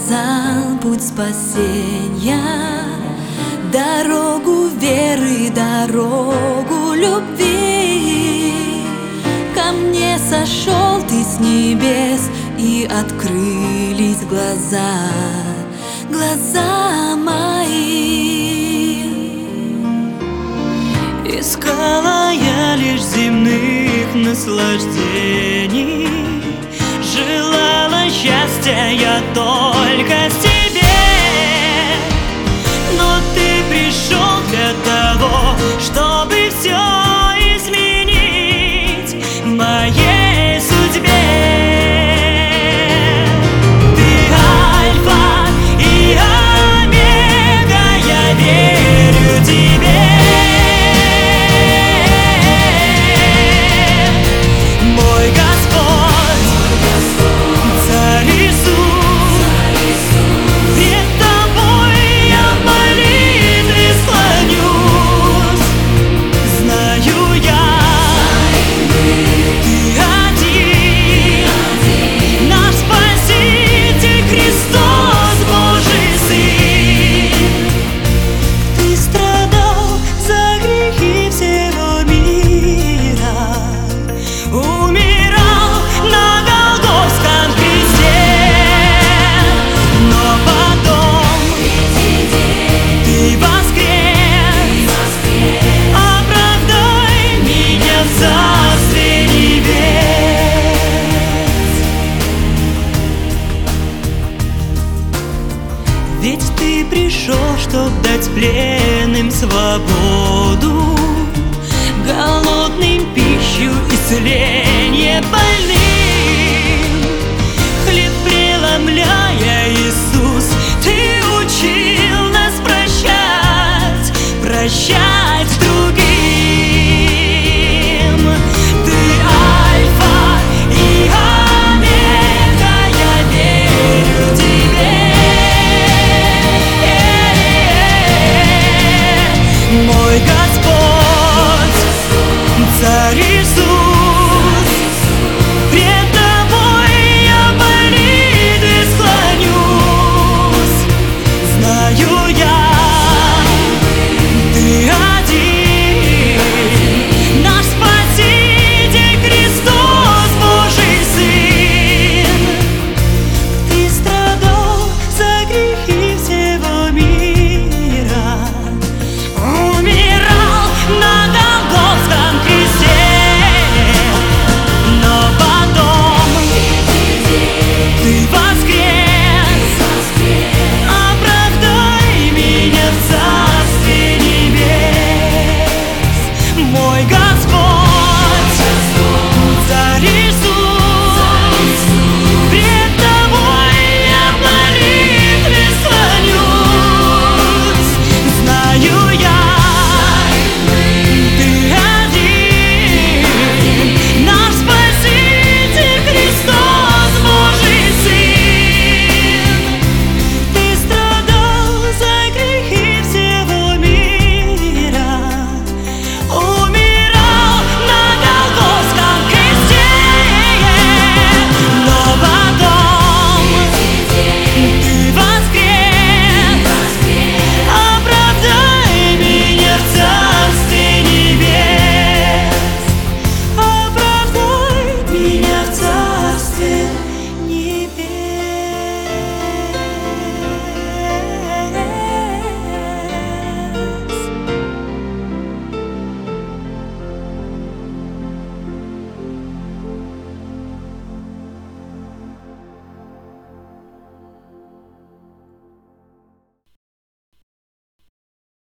показал путь спасения, дорогу веры, дорогу любви. Ко мне сошел Ты с небес, и открылись глаза, глаза мои. Искала я лишь земных наслаждений, желала счастья я только в Тебе. Но Ты пришел для того, чтобы все изменить в моей судьбе. Ты Альфа и Омега, я верю Тебе. Мой Господь, Царь Иисус, пред Тобой я в молитве склонюсь. Знаю я, Ты один, наш Спаситель Христос, Божий Сын. Ты страдал за грехи всего мира, умирал на Голгофском кресте, но потом Ты воскрес, оправдай меня в Царстве небес. Ведь Ты пришел, чтоб дать пленным свободу, голодным пищу, исцеление больным, хлеб преломля